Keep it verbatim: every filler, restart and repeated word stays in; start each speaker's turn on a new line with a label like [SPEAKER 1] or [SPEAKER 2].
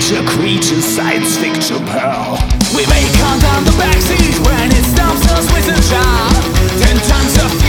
[SPEAKER 1] creature, creature, science fiction pearl.
[SPEAKER 2] We may count down the backseat when it stops us with a job. Ten tons of